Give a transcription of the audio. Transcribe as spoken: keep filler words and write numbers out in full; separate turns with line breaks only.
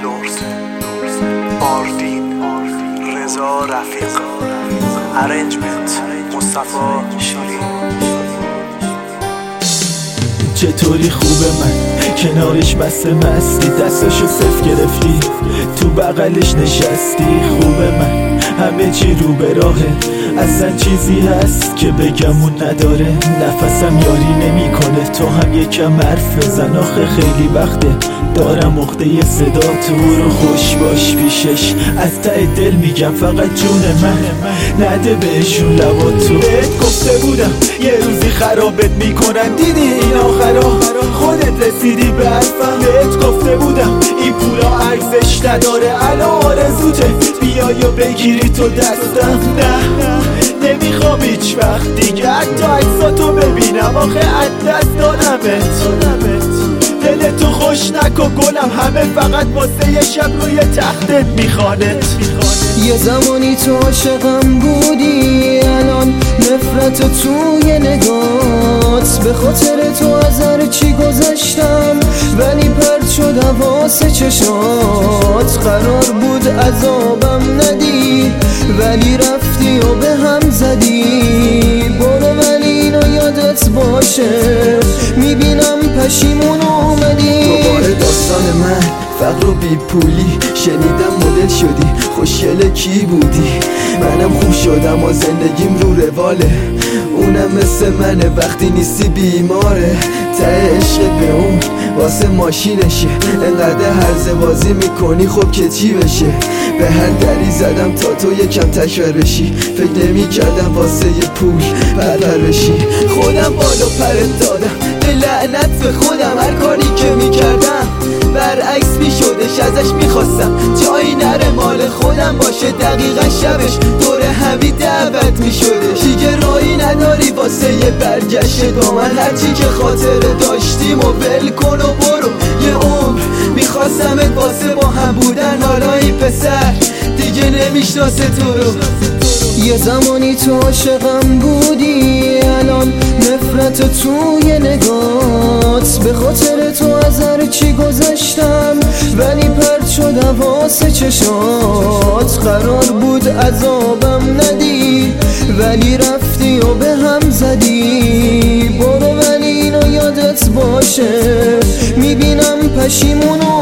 لرز باردین رضا رفیق ارنجمنت مصطفی شیرین.
چطوری خوبه من کنارش بسته مستی، دستاشو صف گرفتی تو بغلش نشستی. خوبه من همه چی رو به راهه، اصلا چیزی هست که بگمون نداره. نفسم یاری نمی کنه، تو هم یکم حرف بزن آخه خیلی وقته دارم عقده صدا تو رو. خوش باش پیشش از ته دل میگم فقط جون من نده بهشون لبات. تو بهت گفته بودم یه روزی خرابت میکنن، دیدی این آخرا خودت رسیدی به حرفم. بهت گفته بودم این پولا ارزش نداره، الان آرزوته بیای و بگیری تو دستم. نه نمیخوام هیچ وقت دیگه حتی عکساتو ببینم، آخه از دست دادمت. دلتو خوش نکن گلم، همه فقط واسه یه شب روی تختت میخوانت.
یه زمانی تو عاشقم بودی، الان نفرت توی نگات. به خاطر تو از هر چی گذشتم ولی پرت شد حواس چشات. قرار بود عذابم ندی ولی رفتی و به هم زدی. برو ولی اینو یادت باشه، میبینم پشیمون اومدی.
دوباره داستان من فقر و بی پولی، شنیدم مدل شدی خوشگل کی بودی. منم خوب شدم و زندگیم رو رواله، اونم مثل منه وقتی نیستی بیماره. ته عشق به اون واسه ماشینشه، انقدر هرزه بازی میکنی خب که چی بشه. به هر دری زدم تا تو یکم تشور بشی، فکر نمی کردم واسه یه پول پرپر بشی. خودم بالو پرت دادم به لعنت به خودم، هر کاری که میکردم برعکس میشدش. ازش میخواستم جایی نره مال خودم باشه، دقیقا شبش دور همی دعوت میشدش. دیگه راهی نداری واسه یه برگشت با من، هرچی که خاطره داشتیم و ول کن و برو. یه عمر میخواستمت واسه با هم بودن، حالا این پسر دیگه نمیشناسه تو رو.
یه زمانی تو عاشقم بودی، الان نفرت توی نگات. به خاطر تو از هر چی گذشتم ولی پرت شد حواس چشات. قرار بود عذابم ندی ولی رفتی و به هم زدی. برو ولی اینو یادت باشه، میبینم پشیمون